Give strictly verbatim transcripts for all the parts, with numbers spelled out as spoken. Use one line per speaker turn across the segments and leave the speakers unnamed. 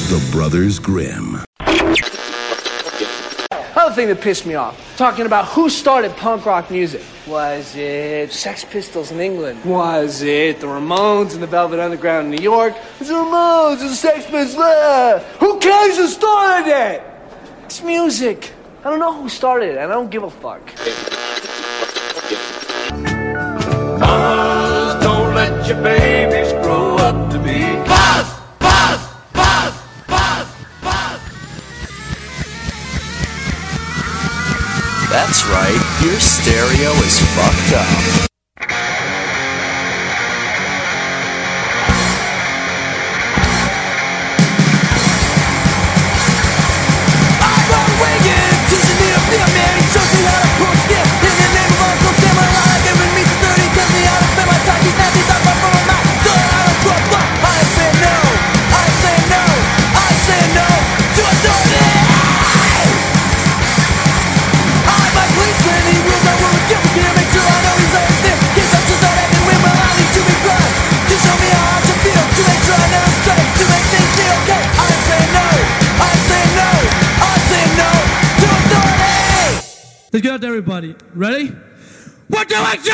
The Brothers Grimm.
Another thing that pissed me off, talking about who started punk rock music. Was it Sex Pistols in England? Was it the Ramones and the Velvet Underground in New York? Was it the Ramones and the Sex Pistols? Ah, who cares who started it? It's music. I don't know who started it, and I don't give a fuck.
Mamas, don't let your babies grow up to be Buzz! Buzz! Buzz! Buzz! Buzz!
That's right, your stereo is fucked up.
Let's get out there, everybody. Ready? One, two, action!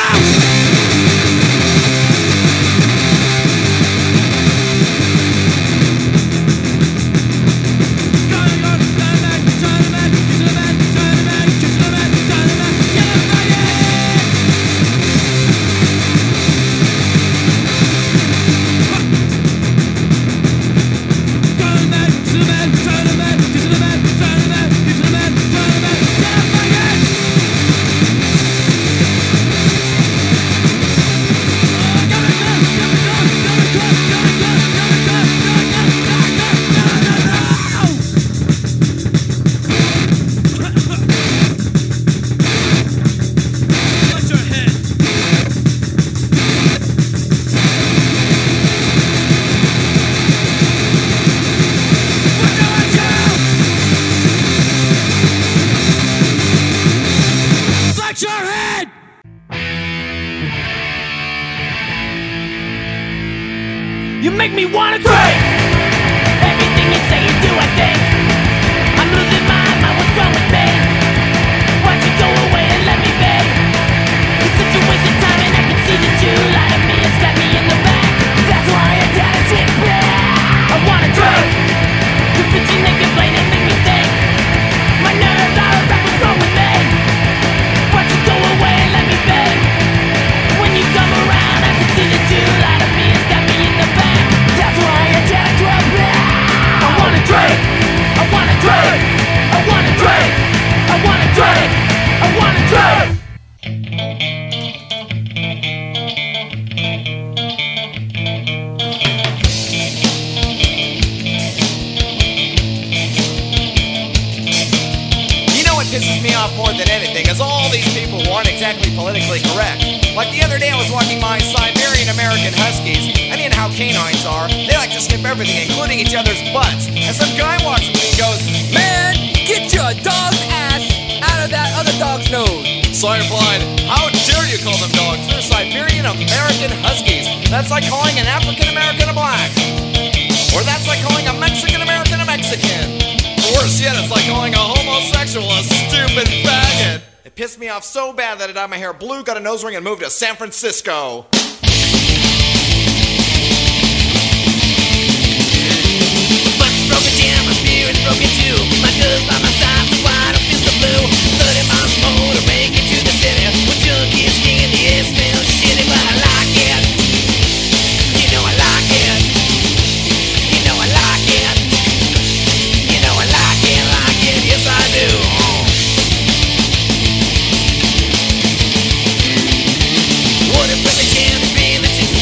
You make me wanna cry. Everything you say and do, I think I'm losing my mind, what's wrong with me? Why'd you go away and let me be? It's such a waste of time and I can see that you lie to me and stab me in the back. That's why I gotta sit back. I wanna drink. You put your naked blade and make me think my nerves are a wreck, what's wrong with me? Why'd you go away and let me be? When you come around I can see that you lie to me and stab me in the back. That's why I gotta drop back. I wanna drink. I wanna drink. I wanna drink. I wanna drink. I wanna drink.
Pisses me off more than anything is all these people who aren't exactly politically correct. Like the other day I was walking by Siberian American Huskies, and you know how canines are, they like to sniff everything, including each other's butts. And some guy walks me and goes, "Man, get your dog's ass out of that other dog's nose." So I replied, "How dare you call them dogs? They're Siberian American Huskies. That's like calling an African American a black. Or that's like calling a Mexican American a Mexican. Worse yet, it's like calling a homosexual a stupid faggot." It pissed me off so bad that I dyed my hair blue, got a nose ring, and moved to San Francisco.
Butt's broken down, my spirit's broken too. My girl's by my side, so I don't feel so blue. thirty miles more to make it to the city. With junkies king in the air, smells shitty, but I like it. You know I like it. You know I like it. You know I like it, like it, yes I do. What if I can be in the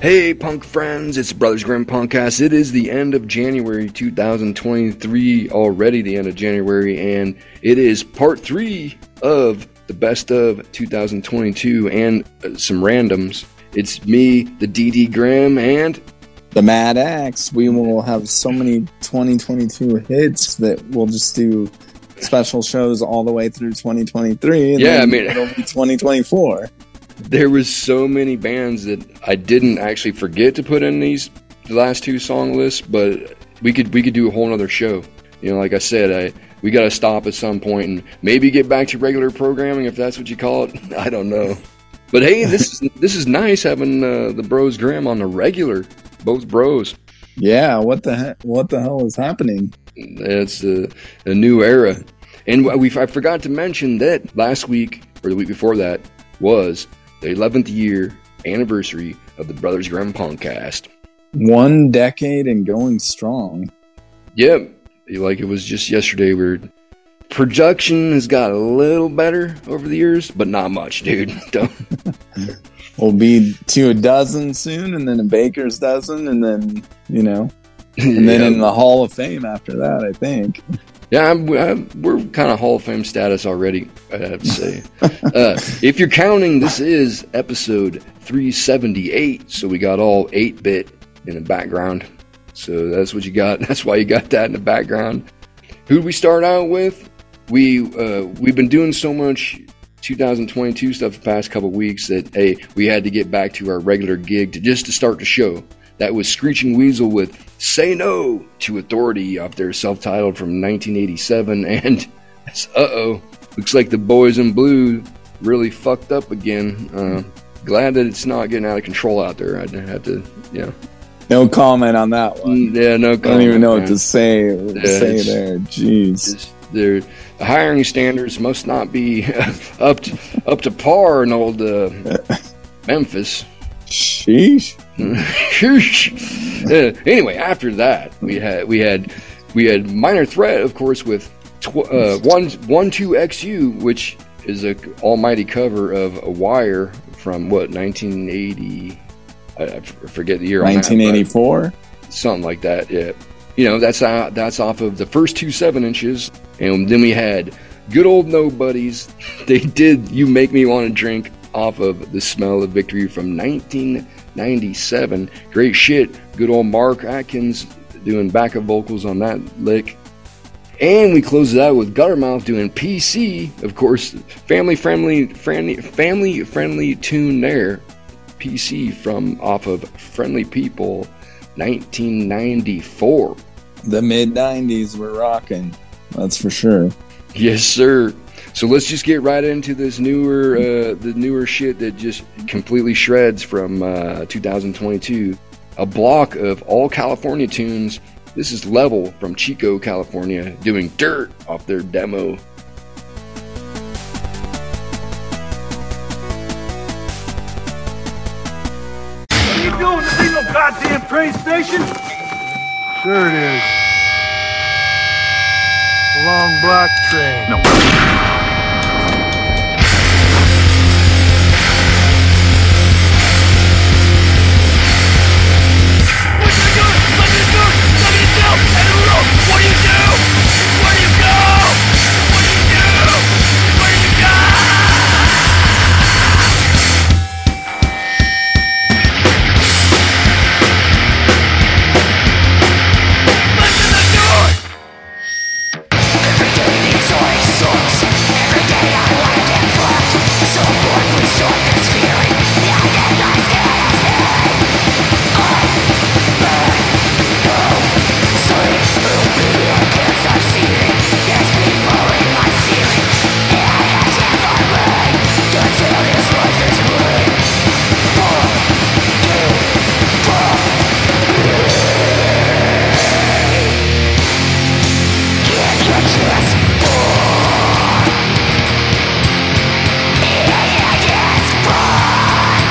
Hey, punk friends, it's Brothers Grimm Punkcast. It is the end of January two thousand twenty-three, already the end of January, and it is part three of the best of two thousand twenty-two and uh, some randoms. It's me, the D D Grimm, and
the Mad Axe. We will have so many twenty twenty-two hits that we'll just do special shows all the way through twenty twenty-three. And
yeah,
then
I mean,
it'll be twenty twenty-four.
There was so many bands that I didn't actually forget to put in these last two song lists, but we could we could do a whole nother show. You know, like I said, I we got to stop at some point and maybe get back to regular programming if that's what you call it. I don't know, but hey, this is this is nice having uh, the Bros Grimm on the regular, both bros.
Yeah, what the heck? What the hell is happening?
It's a, a new era, and we I forgot to mention that last week or the week before that was the eleventh year anniversary of the Brothers Grimm Punkcast.
One decade and going strong.
Yep. Like it was just yesterday. We're production has got a little better over the years, but not much, dude. Don't.
We'll be to a dozen soon, and then a baker's dozen, and then, you know, and then
yeah.
in the Hall of Fame after that, I think.
Yeah, I'm, I'm, we're kind of Hall of Fame status already, I have to say. uh, if you're counting, this is episode three seventy-eight, so we got all eight-bit in the background. So that's what you got. That's why you got that in the background. Who'd we start out with? We, uh, we've been doing so much two thousand twenty-two stuff the past couple weeks that, hey, we had to get back to our regular gig to just to start the show. That was Screeching Weasel with Say No to Authority off their self-titled from nineteen eighty-seven. And uh-oh, looks like the Boys in Blue really fucked up again. Uh, glad that it's not getting out of control out there. I'd have to, you know.
No comment on that one.
Yeah, no comment.
I don't even know
man.
what to say,
Yeah,
say there. Jeez.
The hiring standards must not be up to, up to par in old uh, Memphis.
Sheesh.
uh, anyway, after that, we had we had we had Minor Threat, of course, with tw- uh, one one two X U, which is a almighty cover of A Wire from what nineteen eighty. I, I forget the year.
nineteen eighty-four,
something like that. Yeah, you know that's uh, that's off of the first two seven inches, and then we had good old Nobodies. They did "You Make Me Want to Drink" off of The Smell of Victory from nineteen ninety-seven. Great shit. Good old Mark Atkins doing backup vocals on that lick. And we close it out with Guttermouth doing P C, of course, family friendly friendly family friendly tune there. P C from off of Friendly People nineteen ninety-four.
The mid nineties were rocking, that's for sure.
Yes, sir. So let's just get right into this newer, uh, the newer shit that just completely shreds from uh, two thousand twenty-two. A block of all California tunes. This is Level from Chico, California, doing Dirt off their demo.
What are you doing? This ain't no goddamn train station. Sure it is. Long black train. No.
What do you do? Where do you go? What do you do? Where do you go? Listen to the door! Every day the toy sucks. Every day I want to get fucked. So bored we start this feeling. The idea lies scared as hell. I burn. No. Sleep. I can't stop seeing. There's people in my ceiling. And I have hands on leg. Until this life is ruined. Fuck you. Fuck me. Guess you're just born. Yeah, yeah, yes, born.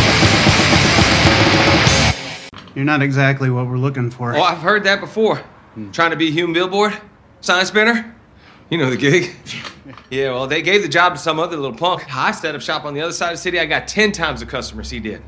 You're not exactly what we're looking for.
Oh, I've heard that before.
Trying to be a human billboard? Sign spinner? You know the gig. Yeah, well, they gave the job to some other little punk. I set up shop on the other side of the city. I got ten times the customers he did.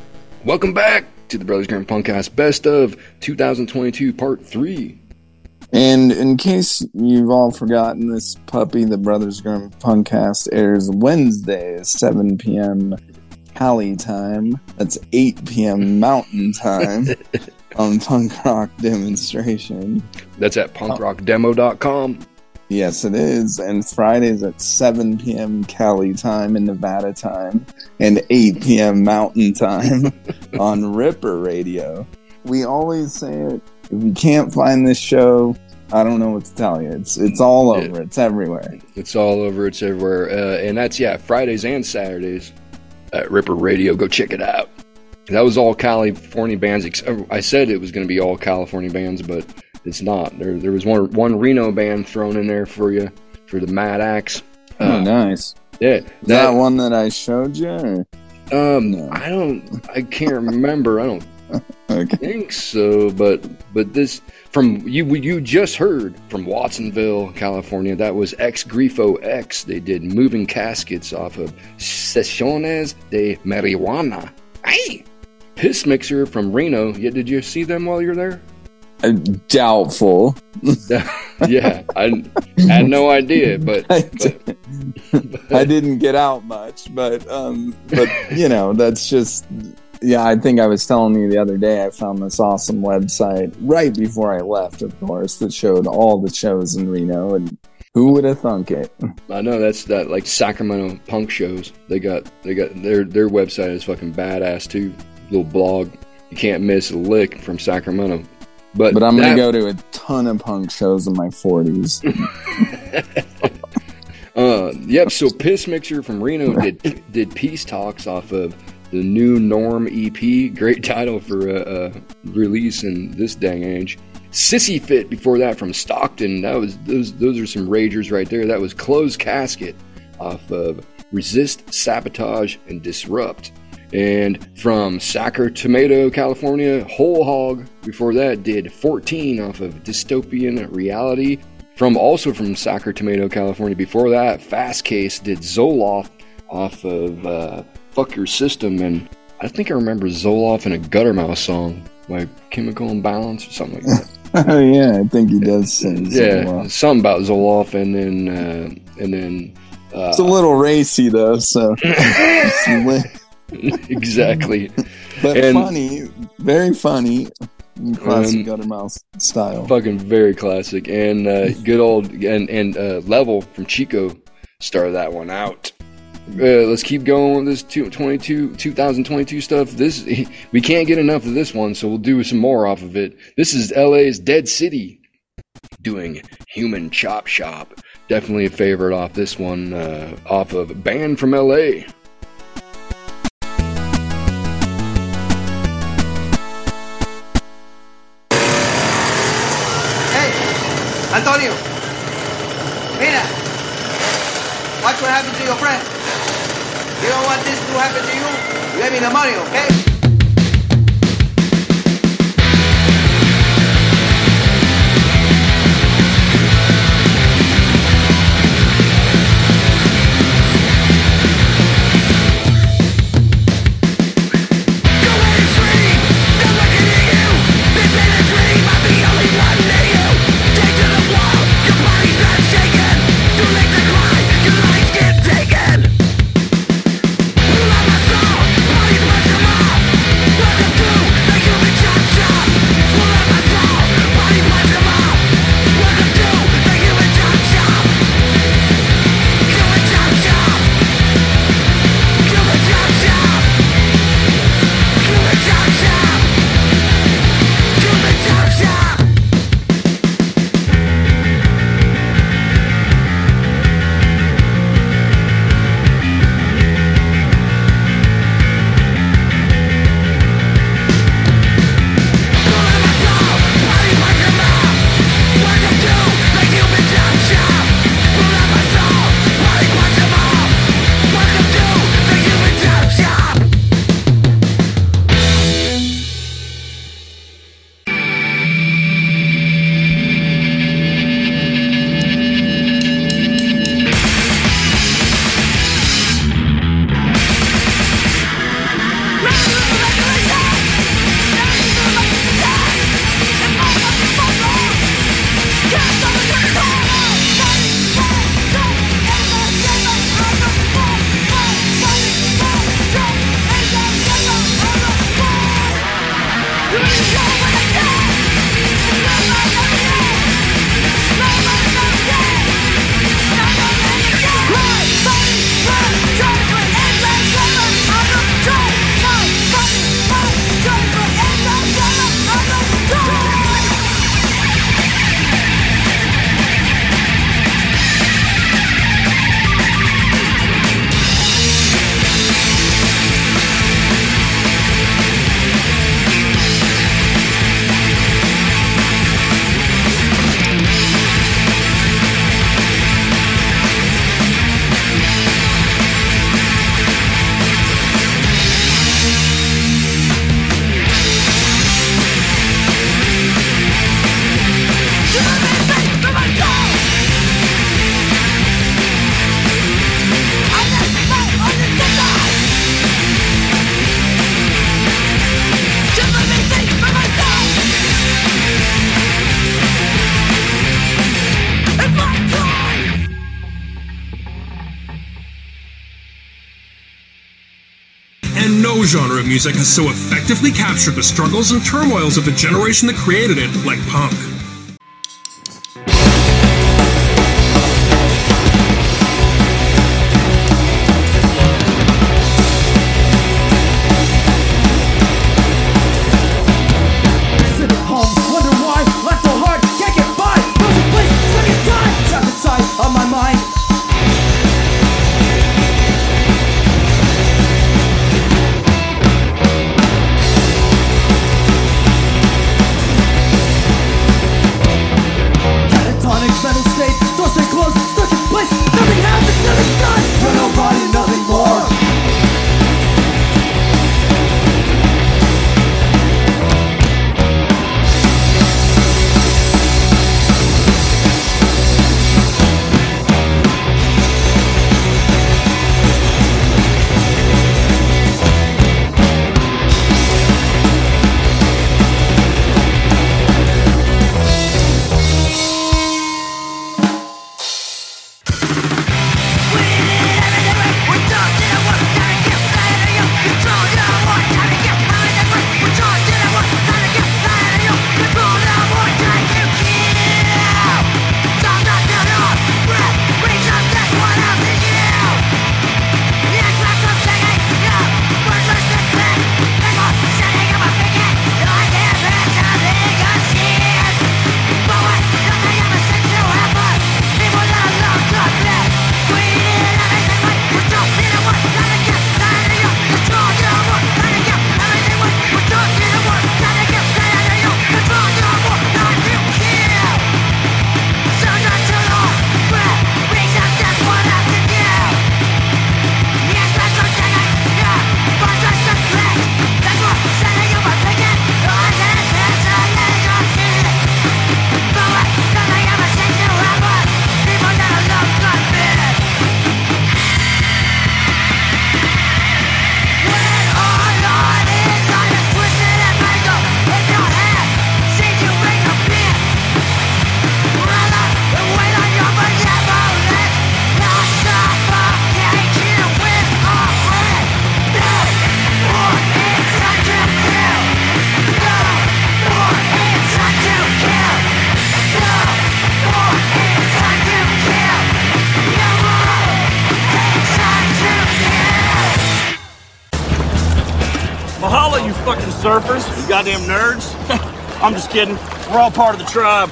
Welcome back to the Brothers Grimm Punkcast Best of two thousand twenty-two Part three.
And in case you've all forgotten, this puppy, the Brothers Grimm Punkcast, airs Wednesday at seven p.m. Cali time. That's eight p.m. Mountain time on Punk Rock Demonstration.
That's at punk rock demo dot com.
Yes, it is. And Fridays at seven p.m. Cali time and Nevada time, and eight p.m. Mountain time on Ripper Radio. We always say it. If you can't find this show, I don't know what to tell you. It's it's all over. It's everywhere.
It's all over. It's everywhere. Uh, and that's, yeah, Fridays and Saturdays at Ripper Radio. Go check it out. That was all California bands. I said it was going to be all California bands, but it's not. There there was one one Reno band thrown in there for you, for the Mad Axe.
Oh, uh, nice.
Yeah.
That, that one that I showed you? Or?
Um, no. I don't, I can't remember. I don't
okay.
think so, but but this... From you, you just heard from Watsonville, California. That was Ex Grifo X. They did Moving Caskets off of Sesiones de Marijuana. Hey, Piss Mixer from Reno. Yeah, did you see them while you were there?
Uh, doubtful.
Yeah, I had no idea, but,
I,
but,
but I didn't get out much. But um, but you know, that's just. Yeah, I think I was telling you the other day I found this awesome website right before I left, of course, that showed all the shows in Reno, and who would have thunk it?
I know that's that like Sacramento punk shows. They got they got their their website is fucking badass too. Little blog, you can't miss a lick from Sacramento. But
but I'm
that,
gonna go to a ton of punk shows in my forties.
uh, yep. So Piss Mixer from Reno did did Peace Talks off of the New Norm E P. Great title for a, a release in this dang age. Sissy Fit before that from Stockton. That was those those are some ragers right there. That was Closed Casket off of Resist, Sabotage, and Disrupt. And from Sacramento, California, Whole Hog before that did fourteen off of Dystopian Reality. From also from Sacramento, California before that, Fast Case did Zoloft off of uh, Fuck Your System, and I think I remember Zoloft in a Gutter Mouse song, like Chemical Imbalance or something like that.
Oh yeah, I think he does sing
yeah,
Zoloft.
Something about Zoloft, and then uh, and then uh,
it's a little racy though, so
exactly.
But
and,
funny, very funny, classic
um,
Gutter Mouse style.
Fucking very classic, and uh, good old and and uh, Level from Chico started that one out. Uh, let's keep going with this two thousand twenty-two stuff. This we can't get enough of this one, so we'll do some more off of it. This is L A's Dead City doing Human Chop Shop. Definitely a favorite off this one, uh, off of Band from L A.
Hey, Antonio. Mira. Watch what happened to your friend. You don't want this to happen to you? Let me the money, okay?
Pull out my soul, body must come off.
And no genre of music has so effectively captured the struggles and turmoils of the generation that created it like punk.
Surfers, you goddamn nerds. I'm just kidding. We're all part of the tribe.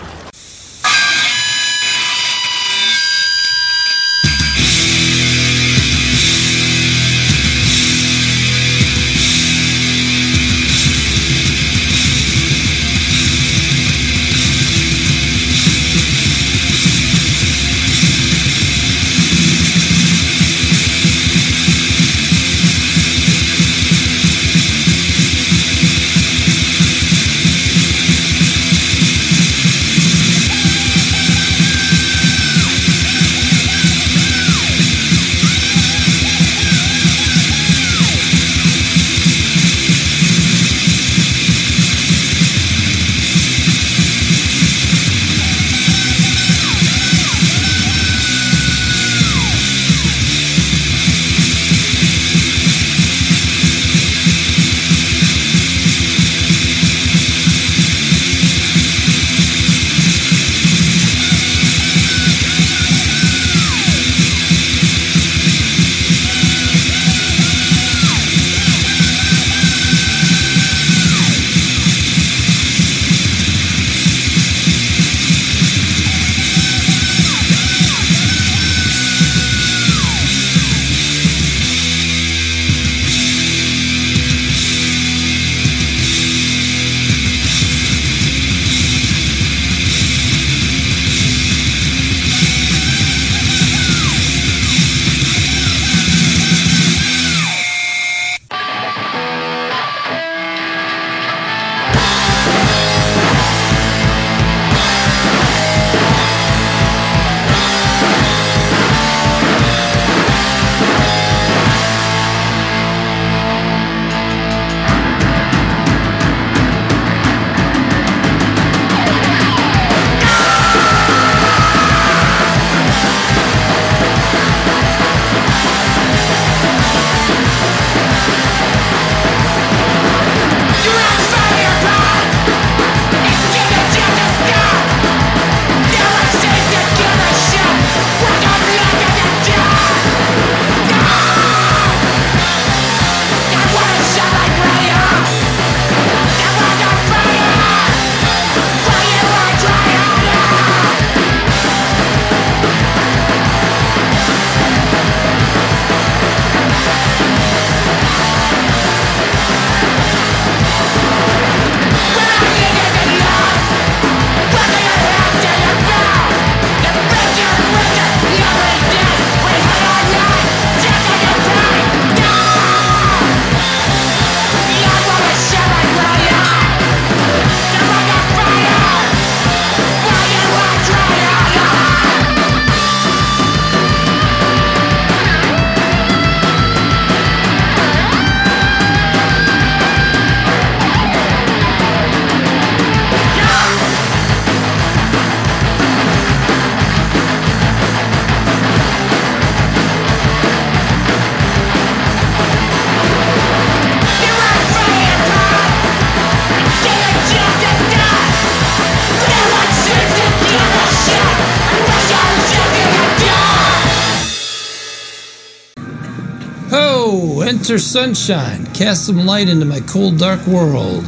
enter sunshine. Cast some light into my cold, dark world.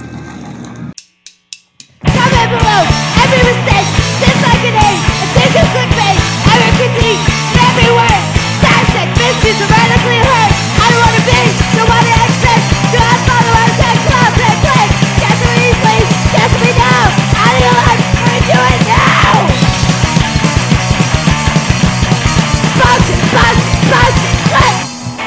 Comment below every mistake, dislike an aid, attention clickbait, every critique, every word. Toxic, misuse, radically hurt. I don't wanna be, don't wanna accept. Do I follow our tech club, play, play. Cancel me, please, cancel me now. Out of your life, I'm gonna do it now. Bust it, bust it, bust it, click.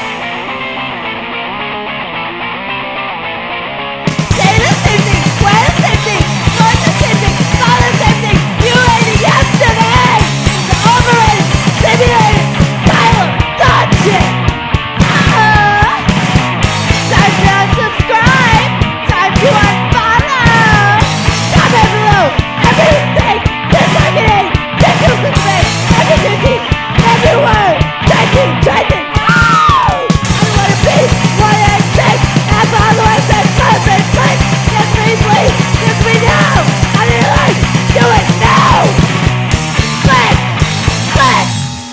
Say the same thing, wear the same thing, learn the same thing, follow the same thing. You hated yesterday. The overrated, simulated, Tyler, dog shit. Ah. Time to unsubscribe. Time to unfollow. Comment below every mistake, dislike an aid, digital clickbait, every critique, every word. Trending, trending. Oh! I don't wanna be, wanna accept. I follow, I said, perfect, click. Yes, please, please. Yes, we know. Out of your life. Do it now. Click. Click.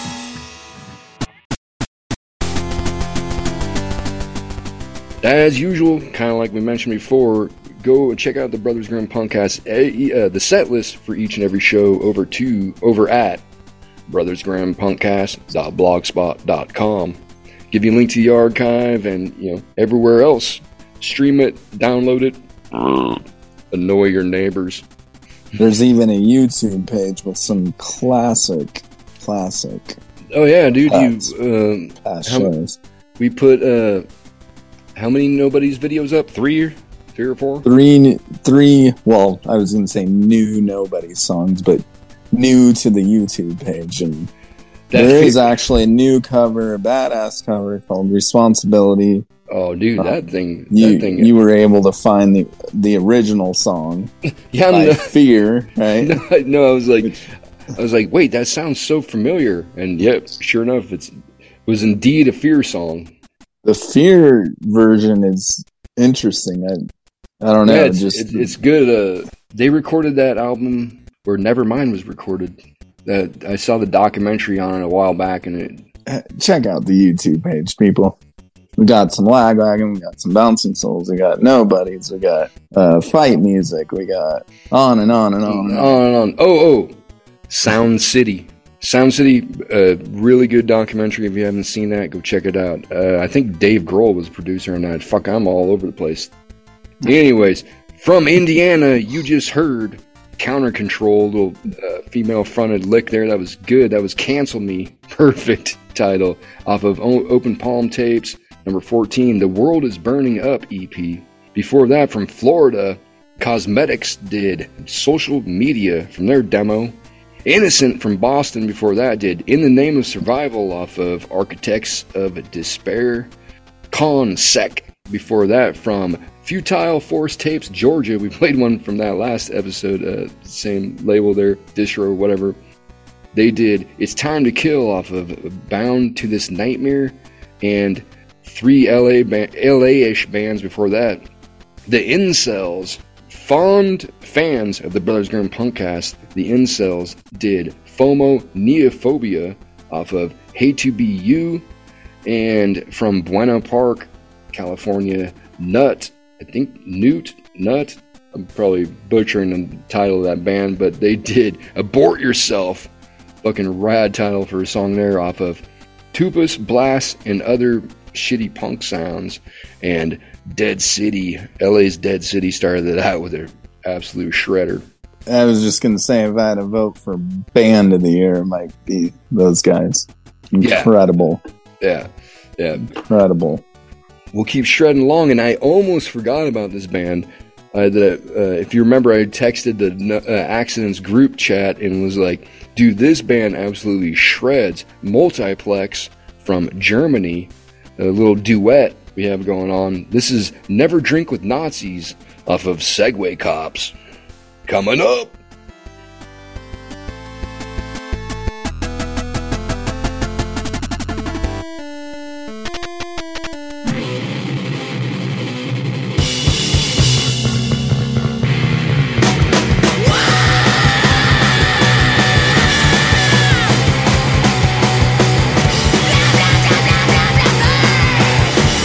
As usual, kind of like we mentioned before, go check out the Brothers Grimm Punkcast, uh, the set list for each and every show over to over at brothers grimm punkcast dot blogspot dot com. Give you a link to the archive and you know everywhere else. Stream it, download it, annoy your neighbors.
There's even a YouTube page with some classic, classic.
Oh yeah, dude,
past,
you uh,
past
how,
shows.
we put uh, how many Nobody's videos up? Three or three or four?
Three, three. Well, I was gonna say new Nobody songs, but new to the YouTube page, and
That
there
fi-
is actually a new cover, a badass cover called "Responsibility."
Oh, dude,
Uh,
that thing,
You
that thing.
you were able to find the the original song
yeah,
by
no,
Fear, right?
no, no, I was like, I was like, wait, that sounds so familiar, and yep, sure enough, it's was indeed a Fear song.
The Fear version is interesting. I I don't know.
Yeah, it's,
just
it's, it's good. Uh, they recorded that album where Nevermind was recorded. That I saw the documentary on it a while back, and it.
Check out the YouTube page, people. We got some Lagwagon, we got some Bouncing Souls, we got Nobodies, we got uh, fight music, we got on and on and on.
On, on and on. Oh, oh, Sound City. Sound City, uh, really good documentary. If you haven't seen that, go check it out. Uh, I think Dave Grohl was a producer on that. Fuck, I'm all over the place. Anyways, from Indiana, you just heard Counter Control, little uh, female-fronted lick there. That was good. That was Cancel Me. Perfect title. Off of o- Open Palm Tapes, number fourteen, The World is Burning Up E P. Before that, from Florida, Cosmetics did Social Media from their demo. Innocent from Boston before that did In the Name of Survival off of Architects of Despair. Con Sec before that from Futile Force Tapes Georgia. We played one from that last episode, uh, same label there, Distro, whatever. They did It's Time to Kill off of Bound to This Nightmare, and three L A ba- L A-ish bands before that. The Incels. Fond fans of the Brothers Grimm Punkcast, the Incels did FOMO Neophobia off of Hate to Be You, and from Buena Park, California, Nut, I think Newt, Nut, I'm probably butchering the title of that band, but they did Abort Yourself, fucking rad title for a song there off of Tupus, Blast, and Other Shitty Punk Sounds, and Dead City, L A's Dead City started it out with an absolute shredder.
I was just going to say, if I had a vote for Band of the Year, it might be those guys. Incredible.
Yeah, yeah.
Incredible.
We'll keep shredding along, and I almost forgot about this band. Uh, that uh, if you remember, I texted the uh, Accidents group chat and was like, dude, this band absolutely shreds. Multiplex from Germany, a little duet we have going on. This is Never Drink with Nazis off of Segway Cops. Coming up.
Yeah.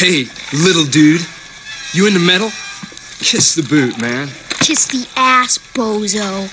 Hey, little dude. You into metal? Kiss the boot, man.
Kiss the ass, bozo.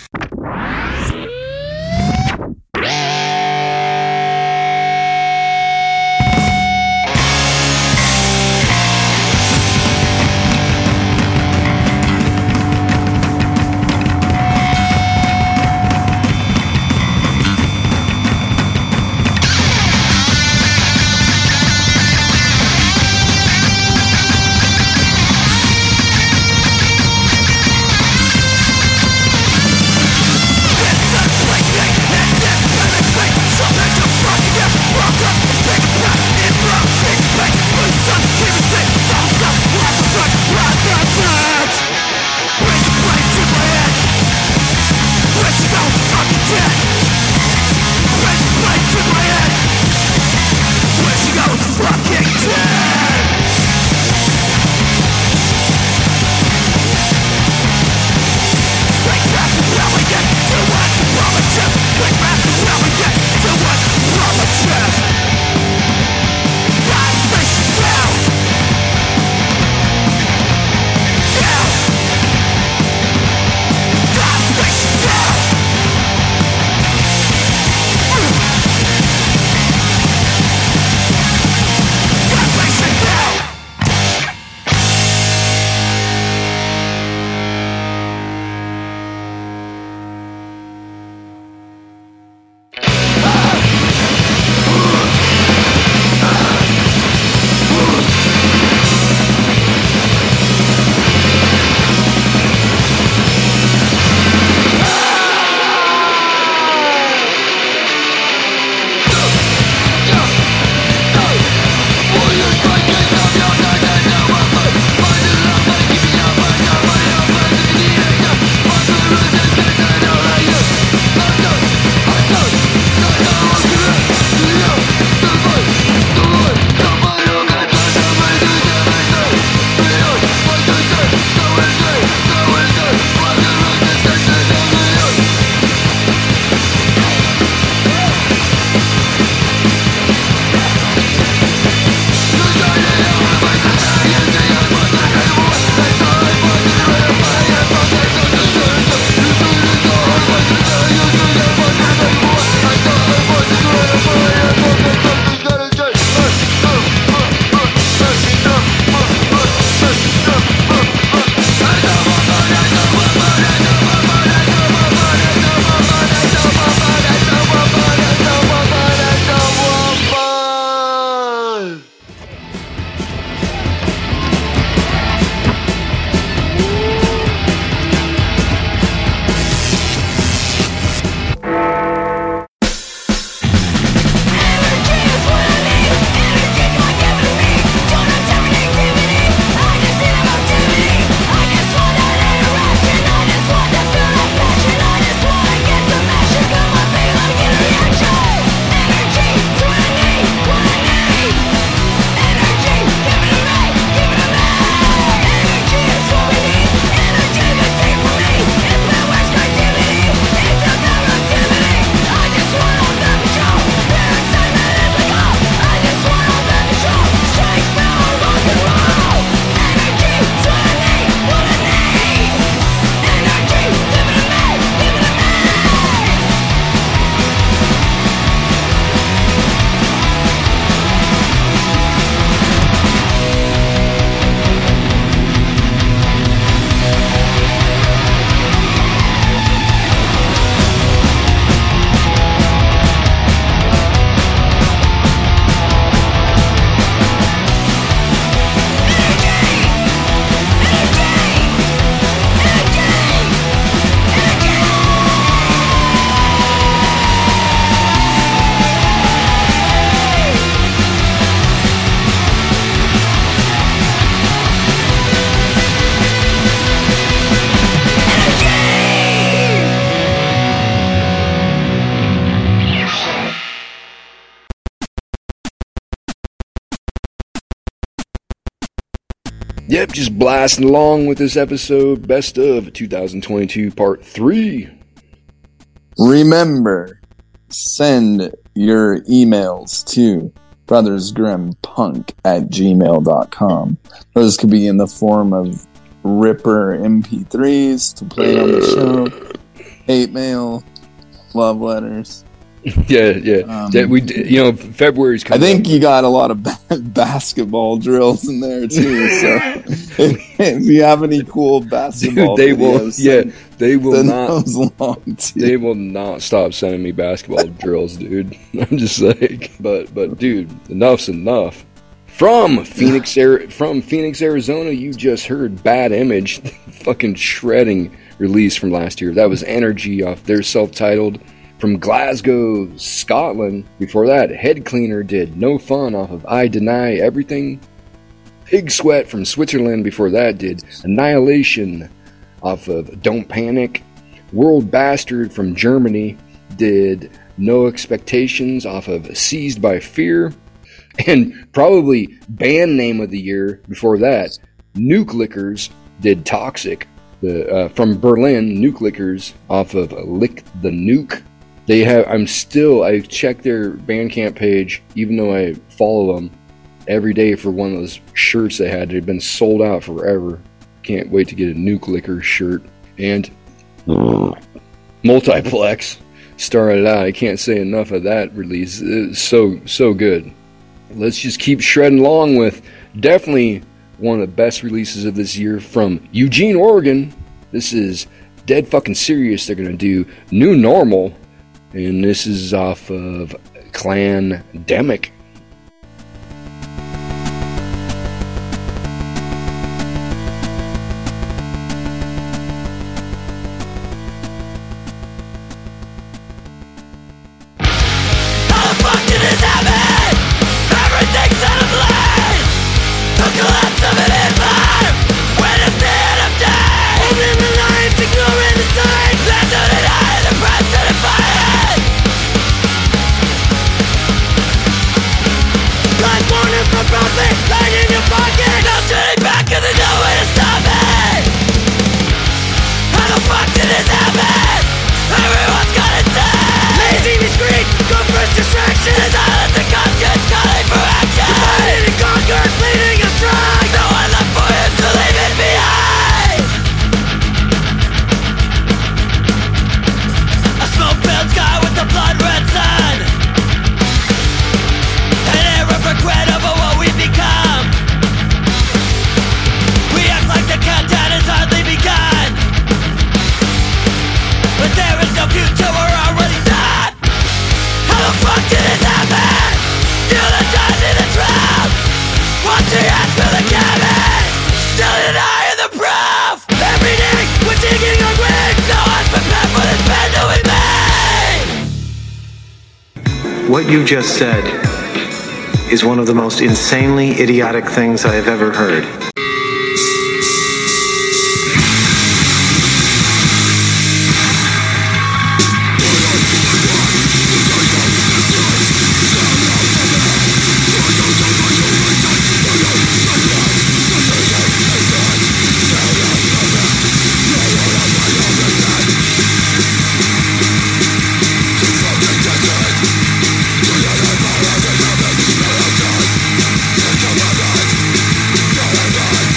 Yep, just blasting along with this episode, Best of twenty twenty-two Part three.
Remember, send your emails to Brothers Grimm Punk at gmail dot com. Those could be in the form of Ripper M P threes to play on the show, hate mail, love letters.
Yeah, yeah. Um, yeah we, you know, February's coming.
I think
up.
You got a lot of ba- basketball drills in there too. So if, if you have any cool basketball,
dude, they
videos,
will. Yeah, they will not.
Those along
they will not stop sending me basketball drills, dude. I'm just like, but but dude, enough's enough. From Phoenix, from Phoenix, Arizona, you just heard Bad Image, fucking shredding release from last year. That was Energy off their self-titled. From Glasgow, Scotland, before that, Head Cleaner did No Fun off of I Deny Everything. Pig Sweat from Switzerland, before that, did Annihilation off of Don't Panic. World Bastard from Germany did No Expectations off of Seized by Fear. And probably band name of the year before that, Nuke Lickers did Toxic. The, uh, from Berlin, Nuke Lickers off of Lick the Nuke. They have, I'm still, I check their Bandcamp page, even though I follow them every day for one of those shirts they had. They've been sold out forever. Can't wait to get a Nuke Licker shirt. And Multiplex started out. I can't say enough of that release. It's so, so good. Let's just keep shredding along with definitely one of the best releases of this year from Eugene, Oregon. This is Dead Fucking Serious. They're going to do New Normal. And this is off of Clandemic.
What you just said is one of the most insanely idiotic things I have ever heard.
Bye.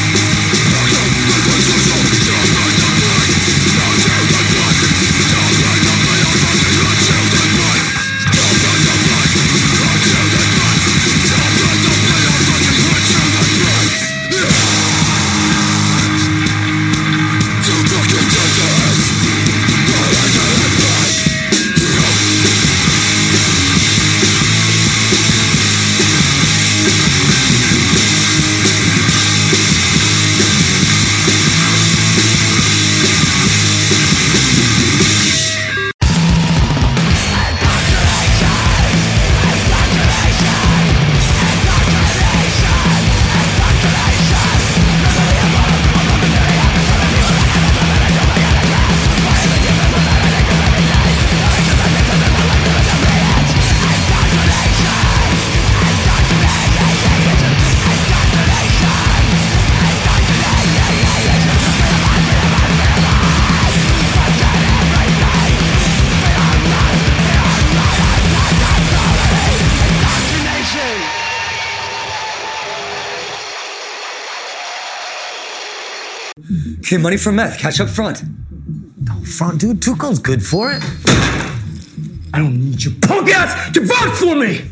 Okay, money for meth. Cash up front.
Front, dude. Tuco's good for it. I don't need your punk ass to vote for me!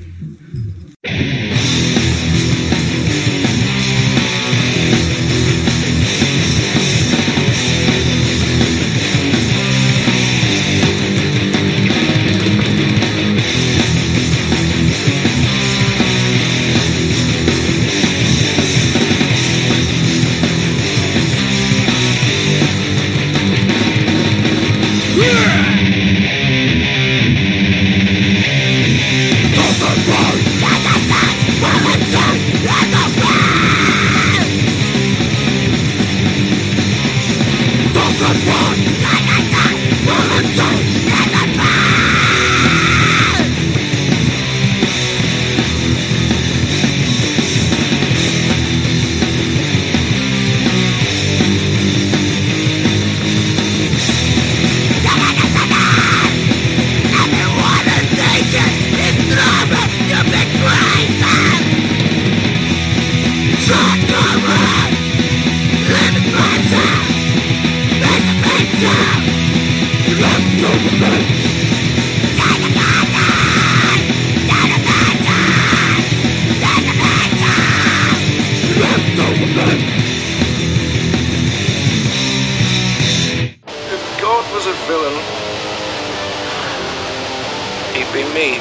If God was a villain, he'd be me.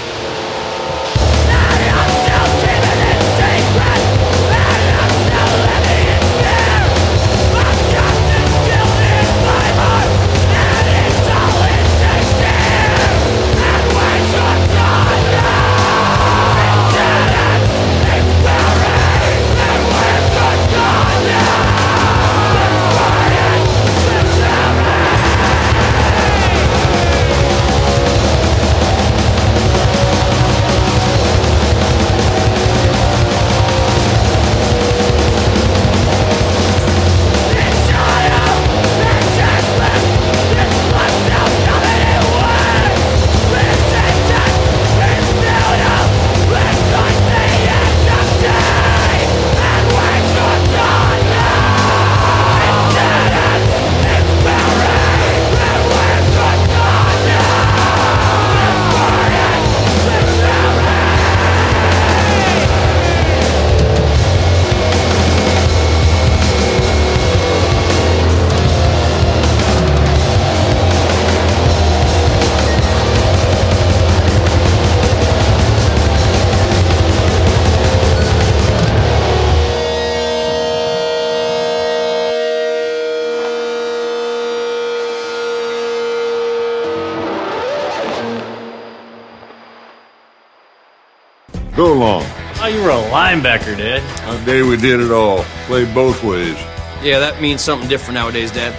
Go along.
Oh, you were a linebacker, Dad.
One day we did it all. Played both ways.
Yeah, that means something different nowadays, Dad.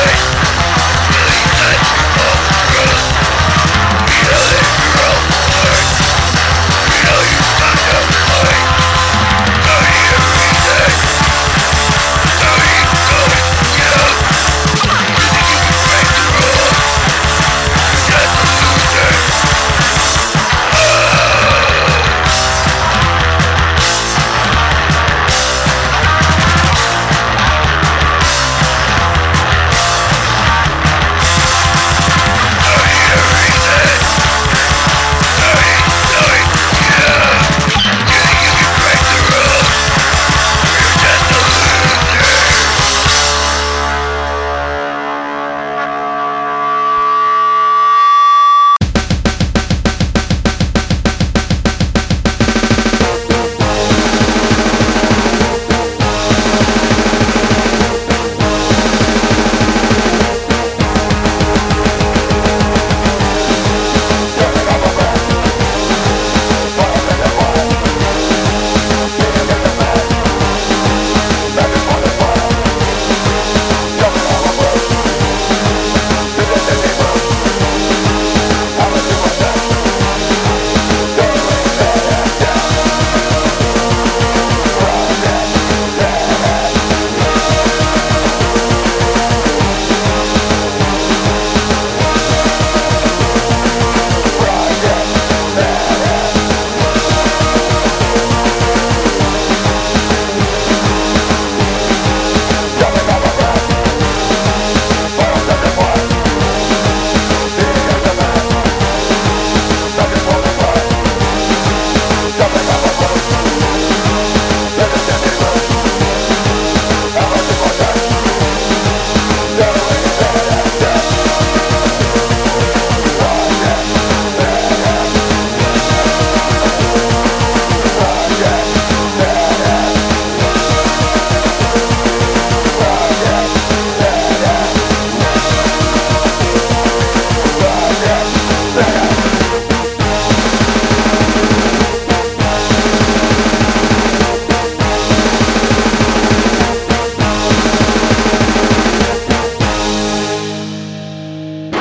Really,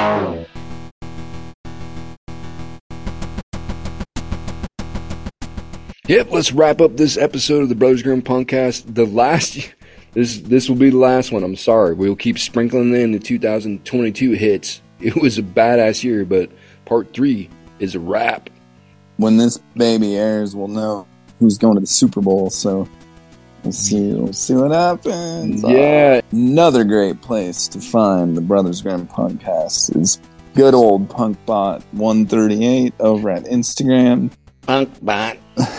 Yep, let's wrap up this episode of the Brothers Grimm Punkcast. The last, this this will be the last one. I'm sorry. We'll keep sprinkling in the two thousand twenty-two hits. It was a badass year, but part three is a wrap.
When this baby airs, we'll know who's going to the Super Bowl. So we'll see. We'll see what happens.
Yeah,
uh, another great place to find the Brothers Grimm Punkcast is good old Punkbot one thirty-eight over at Instagram.
Punkbot.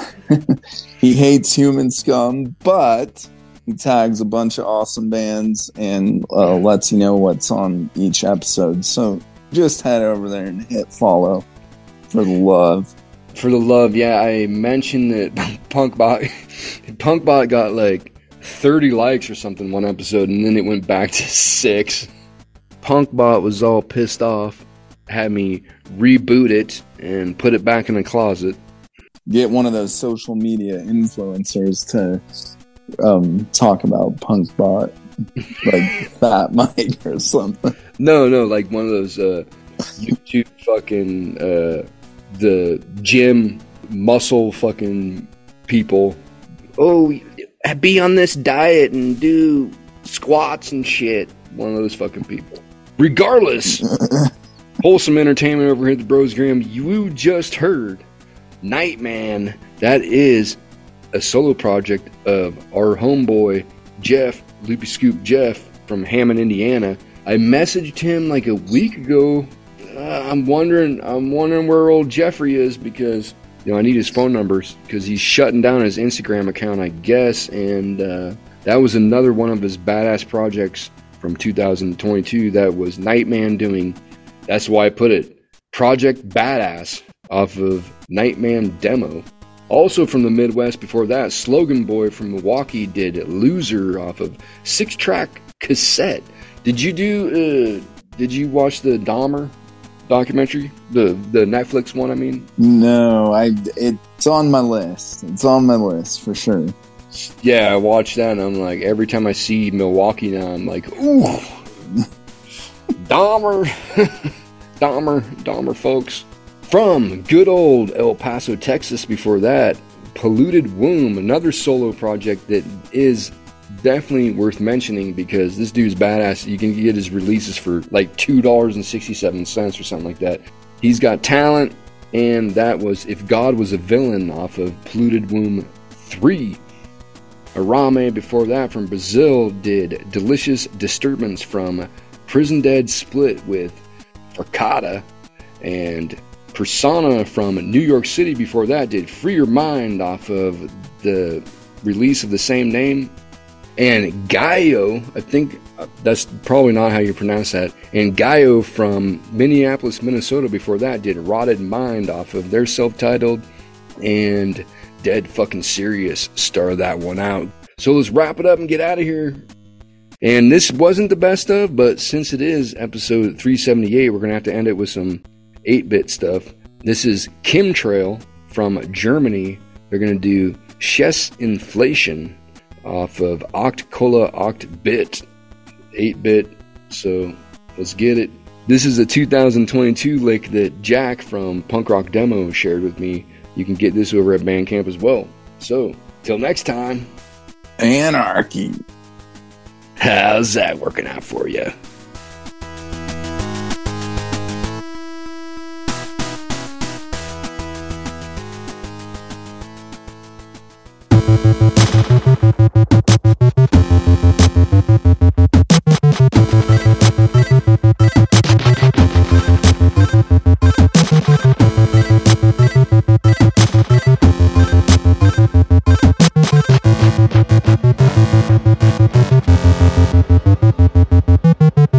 He hates human scum, but he tags a bunch of awesome bands and uh, lets you know what's on each episode. So just head over there and hit follow for the love.
For the love, yeah. I mentioned that Punkbot, Punkbot got like thirty likes or something one episode, and then it went back to six. Punkbot was all pissed off, had me reboot it and put it back in the closet.
Get one of those social media influencers to um, talk about Punkbot, like Fat Mike or something.
No, no, like one of those uh, YouTube fucking uh, the gym muscle fucking people. Oh, be on this diet and do squats and shit. One of those fucking people. Regardless, wholesome entertainment over here at the Bros Grimm. You just heard Nightman. That is a solo project of our homeboy Jeff, Loopy Scoop Jeff from Hammond, Indiana. I messaged him like a week ago. Uh, I'm wondering, I'm wondering where old Jeffrey is because you know I need his phone numbers because he's shutting down his Instagram account, I guess. And uh, that was another one of his badass projects from two thousand twenty-two. That was Nightman doing. That's why I put it Project Badass off of Nightman Demo. Also from the Midwest before that, Slogan Boy from Milwaukee did Loser off of six track cassette. Did you do, uh, did you watch the Dahmer documentary? The the Netflix one, I mean?
No, I, it's on my list. It's on my list for sure.
Yeah, I watched that and I'm like, every time I see Milwaukee now, I'm like, ooh, Dahmer, Dahmer, Dahmer folks. From good old El Paso, Texas before that, Polluted Womb, another solo project that is definitely worth mentioning because this dude's badass. You can get his releases for like two dollars and sixty-seven cents or something like that. He's got talent, and that was If God Was a Villain off of Polluted Womb three. Arame before that from Brazil did Delicious Disturbance from Prison Dead split with Fracata, and Persona from New York City before that did Free Your Mind off of the release of the same name. And Gaio, I think that's probably not how you pronounce that. And Gaio from Minneapolis, Minnesota before that did Rotted Mind off of their self-titled. And Dead Fucking Serious started that one out. So let's wrap it up and get out of here. And this wasn't the best of, but since it is episode three seventy-eight, we're going to have to end it with some eight-bit stuff. This is Chemtrail from Germany. They're going to do Chess Inflation off of Oct Cola Oct Bit, eight-bit. So let's get it. This is a two thousand twenty-two lick that Jack from Punk Rock Demo shared with me. You can get this over at Bandcamp as well. So, till next time.
Anarchy.
How's that working out for you?
Thank you.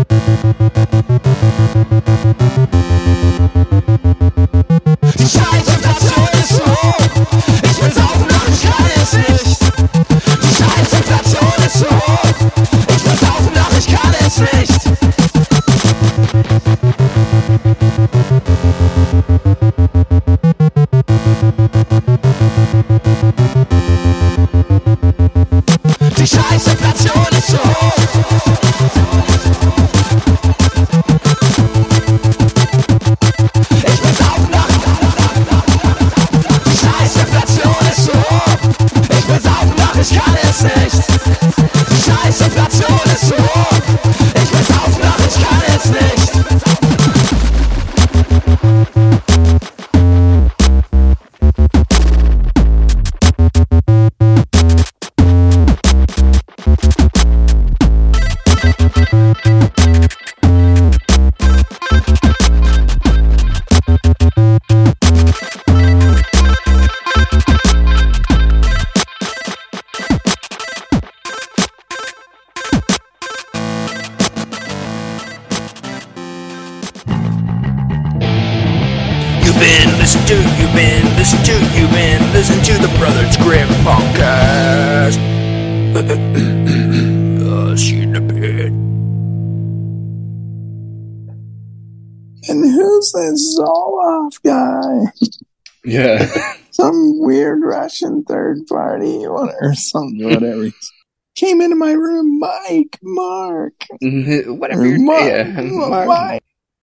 You've been listening to, you've been listening to, you've been listening to the Brothers Grimm podcast. uh, see you in a bit.
And who's this Zoloff guy?
Yeah.
Some weird Russian third party or something, whatever. Came into my room, Mike, Mark.
Whatever.
Mark,
Yeah, Mark.
Mike.